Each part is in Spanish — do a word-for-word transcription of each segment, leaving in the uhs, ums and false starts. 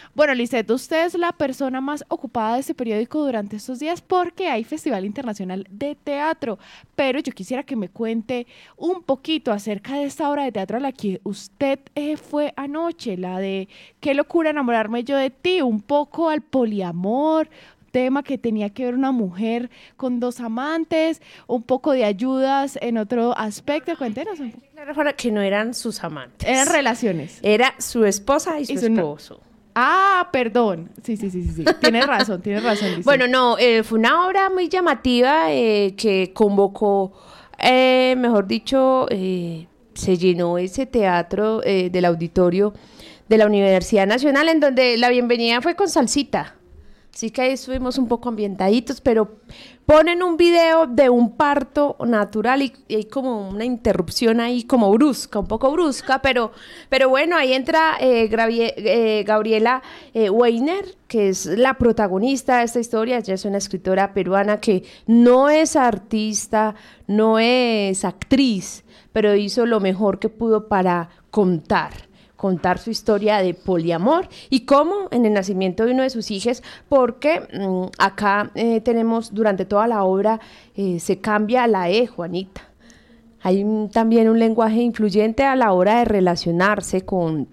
Bueno, Lisette, usted es la persona más ocupada de este periódico durante estos días porque hay Festival Internacional de Teatro, pero yo quisiera que me cuente un poquito acerca de esta obra de teatro a la que usted eh, fue anoche, la de Qué locura enamorarme yo de ti, un poco al poliamor, tema que tenía que ver una mujer con dos amantes, un poco de ayudas en otro aspecto. Cuéntenos un poco. Claro, que no eran sus amantes. Eran relaciones. Era su esposa y su, Y su esposo. No. Ah, perdón. Sí, sí, sí, sí, sí. Tienes razón, tienes razón. Lisette. Bueno, no, eh, fue una obra muy llamativa eh, que convocó, eh, mejor dicho, eh, se llenó ese teatro eh, del auditorio de la Universidad Nacional, en donde la bienvenida fue con salsita. Así que ahí estuvimos un poco ambientaditos, pero ponen un video de un parto natural y, y hay como una interrupción ahí como brusca, un poco brusca, pero, pero bueno, ahí entra eh, Gravie, eh, Gabriela eh, Weiner, que es la protagonista de esta historia. Ella es una escritora peruana que no es artista, no es actriz, pero hizo lo mejor que pudo para contar. contar su historia de poliamor y cómo en el nacimiento de uno de sus hijos, porque mmm, acá eh, tenemos durante toda la obra eh, se cambia la E, Juanita. Hay un, también un lenguaje influyente a la hora de relacionarse con,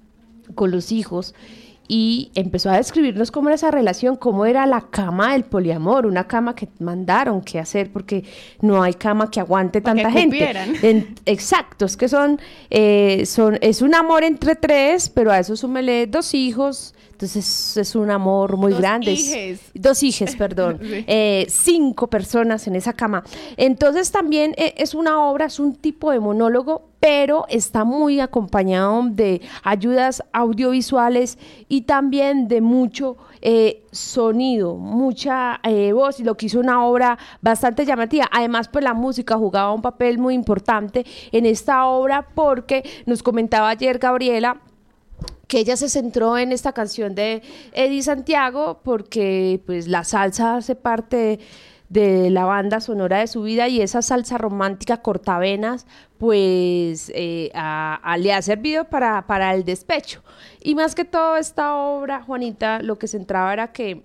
con los hijos, y empezó a describirnos cómo era esa relación, cómo era la cama del poliamor, una cama que mandaron que hacer porque no hay cama que aguante tanta que gente. En, exacto, es que son, eh, son, es un amor entre tres, pero a eso súmele dos hijos, entonces es un amor muy dos grande. Hijes. Dos hijes, perdón. sí. eh, cinco personas en esa cama. Entonces también eh, es una obra, es un tipo de monólogo, pero está muy acompañado de ayudas audiovisuales y también de mucho eh, sonido, mucha eh, voz, y lo que hizo una obra bastante llamativa. Además, pues la música jugaba un papel muy importante en esta obra, porque nos comentaba ayer Gabriela que ella se centró en esta canción de Eddie Santiago porque pues la salsa hace parte de la banda sonora de su vida, y esa salsa romántica cortavenas pues eh, a, a, le ha servido para, para el despecho. Y más que todo esta obra, Juanita, lo que centraba era que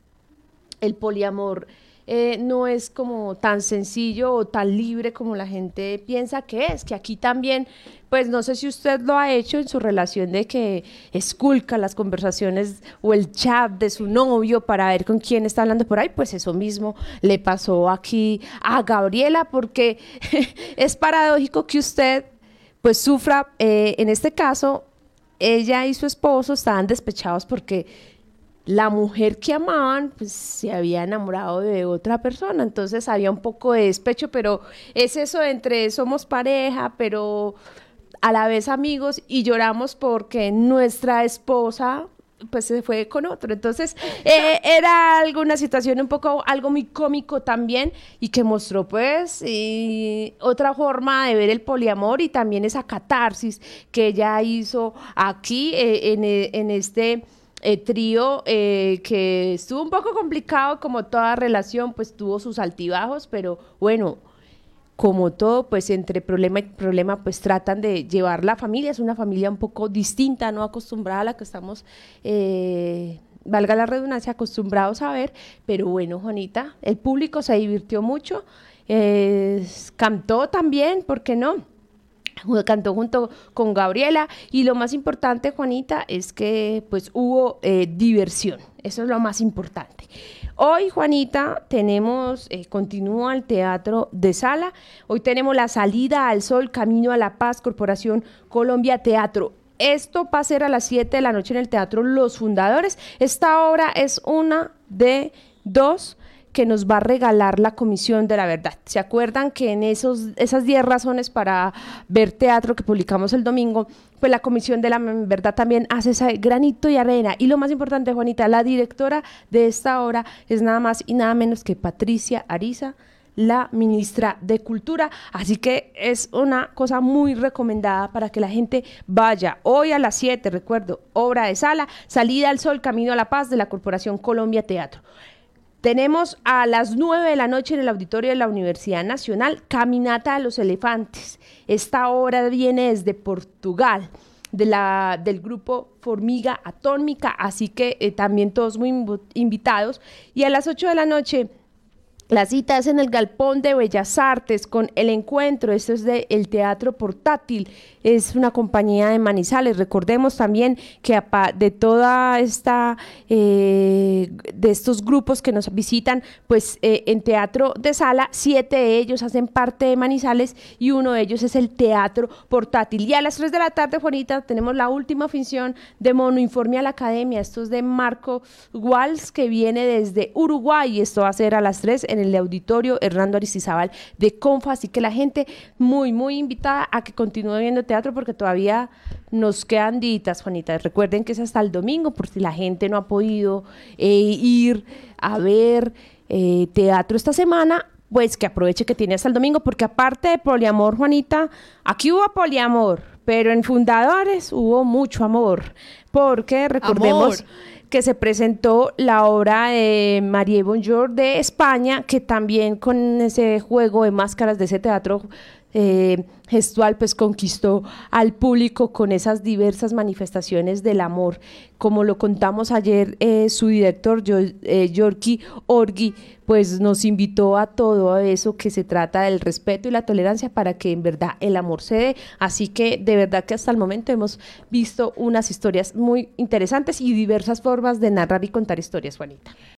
el poliamor Eh, no es como tan sencillo o tan libre como la gente piensa que es, que aquí también, pues no sé si usted lo ha hecho en su relación, de que esculca las conversaciones o el chat de su novio para ver con quién está hablando por ahí. Pues eso mismo le pasó aquí a Gabriela, porque es paradójico que usted pues sufra, eh, en este caso ella y su esposo estaban despechados porque la mujer que amaban pues se había enamorado de otra persona, entonces había un poco de despecho, pero es eso entre somos pareja, pero a la vez amigos, y lloramos porque nuestra esposa pues se fue con otro. Entonces eh, era alguna situación un poco, algo muy cómico también, y que mostró pues y otra forma de ver el poliamor y también esa catarsis que ella hizo aquí eh, en, en este Eh, trío eh, que estuvo un poco complicado. Como toda relación pues tuvo sus altibajos, pero bueno, como todo pues entre problema y problema pues tratan de llevar la familia. Es una familia un poco distinta, no acostumbrada a la que estamos eh, valga la redundancia, acostumbrados a ver, pero bueno, Juanita, el público se divirtió mucho, eh, cantó también, ¿por qué no? Cantó junto con Gabriela, y lo más importante, Juanita, es que pues hubo eh, diversión. Eso es lo más importante. Hoy, Juanita, tenemos, eh, continúa el Teatro de Sala. Hoy tenemos La Salida al Sol, Camino a la Paz, Corporación Colombia Teatro. Esto va a ser a las siete de la noche en el Teatro Los Fundadores. Esta obra es una de dos que nos va a regalar la Comisión de la Verdad. ¿Se acuerdan que en esos, esas diez razones para ver teatro que publicamos el domingo, pues la Comisión de la Verdad también hace ese granito de arena? Y lo más importante, Juanita, la directora de esta obra es nada más y nada menos que Patricia Ariza, la ministra de Cultura, así que es una cosa muy recomendada para que la gente vaya. Hoy a las siete, recuerdo, obra de Sala, Salida al Sol, Camino a la Paz, de la Corporación Colombia Teatro. Tenemos a las nueve de la noche en el auditorio de la Universidad Nacional, Caminata a los Elefantes. Esta obra viene desde Portugal, de la, del grupo Formiga Atómica, así que eh, también todos muy inv- invitados. Y a las ocho de la noche, la cita es en el Galpón de Bellas Artes con El Encuentro. Esto es de El Teatro Portátil, es una compañía de Manizales. Recordemos también que de toda esta eh, de estos grupos que nos visitan, pues eh, en teatro de sala, siete de ellos hacen parte de Manizales y uno de ellos es el Teatro Portátil. Y a las tres de la tarde, Juanita, tenemos la última función de Monoinforme a la Academia. Esto es de Marco Walsh, que viene desde Uruguay. Esto va a ser a las tres en el auditorio Hernando Aristizábal de Confa, así que la gente muy, muy invitada a que continúe viendo teatro porque todavía nos quedan días, Juanita. Recuerden que es hasta el domingo, por si la gente no ha podido eh, ir a ver eh, teatro esta semana, pues que aproveche que tiene hasta el domingo, porque aparte de poliamor, Juanita, aquí hubo poliamor, pero en Fundadores hubo mucho amor, porque recordemos... Amor. que se presentó la obra de Marie Bonjour de España, que también con ese juego de máscaras de ese teatro eh, gestual, pues conquistó al público con esas diversas manifestaciones del amor. Como lo contamos ayer, eh, su director, yo, eh, Yorki Orgi, pues nos invitó a todo eso que se trata del respeto y la tolerancia para que en verdad el amor se dé. Así que de verdad que hasta el momento hemos visto unas historias muy interesantes y diversas formas de narrar y contar historias, Juanita.